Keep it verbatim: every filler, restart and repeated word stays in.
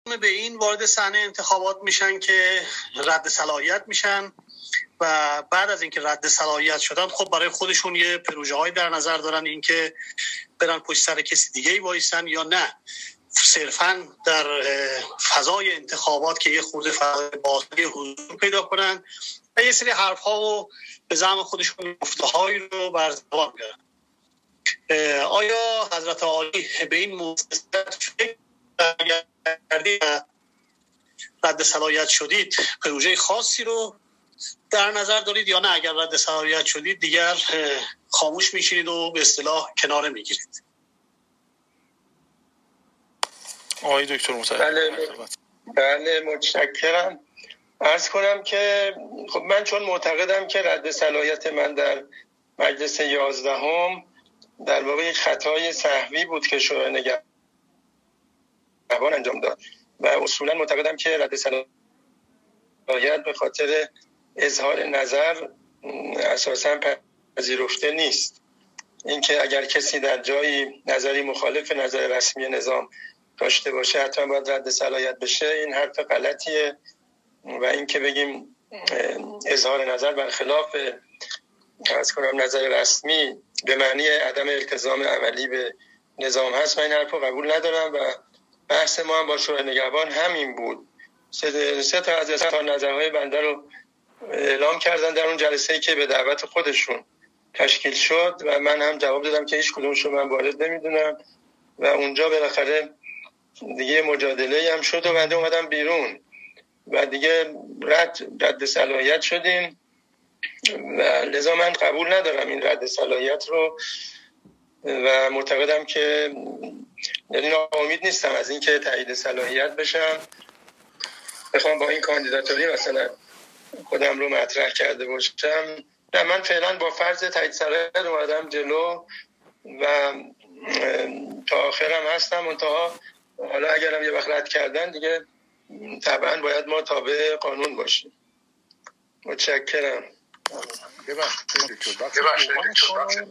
به این وارد صحنه انتخابات میشن که رد صلاحیت میشن و بعد از اینکه رد صلاحیت شدن خب برای خودشون یه پروژه های در نظر دارن، اینکه برن پشت سر کسی دیگه ای وایسن یا نه صرفاً در فضای انتخابات که یه خورده فضای بازی حضور پیدا کنن و یه سری حرف ها و به زعم خودشون گفته‌هایی رو بر زبان بیارن. آیا حضرت عالی به این موضوع فکر کردید رد صلاحیت شدید پروژه خاصی رو در نظر دارید یا نه اگر رد صلاحیت شدید دیگر خاموش میشید و به اصطلاح کناره میگیرید؟ آقای دکتر مصدق. بله بله متشکرم. عرض کنم که خب من چون معتقدم که رد صلاحیت من در مجلس یازدهم در واقع یک خطای سهوی بود که شورای نگهبان انجام داد و اصولا معتقدم که رد صلاحیت به خاطر اظهار نظر اساساً پذیرفته نیست. اینکه اگر کسی در جایی نظری مخالف نظر رسمی نظام داشته باشه حتما باید رد صلاحیت بشه، این حرف غلطیه و اینکه بگیم اظهار نظر برخلاف از کنم نظر رسمی به معنی عدم التزام عملی به نظام هست، من این حرف رو قبول ندارم و بحث ما هم با شورای نگهبان همین بود. سه, سه تا از اظهار نظرهای بنده رو اعلام کردن در اون جلسه‌ای که به دعوت خودشون تشکیل شد و من هم جواب دادم که هیچ کدومشو من وارد نمیدونم و اونجا بالاخره دیگه مجادله هم شد و بنده اومدم بیرون و دیگه رد رد صلاحیت شدیم و لذا من قبول ندارم این رد صلاحیت رو و معتقدم که یعنی ناامید نیستم از اینکه تایید صلاحیت بشم، بخوام با این کاندیداتوری مثلا خودم رو مطرح کرده باشم. نه، من فعلا با فرض تایید صلاحیت اومدم جلو و تا آخرم هستم. منتها حالا اگرم یه وقت رد کردن دیگه طبعا باید ما تابع قانون باشیم. متشکرم. ببخشید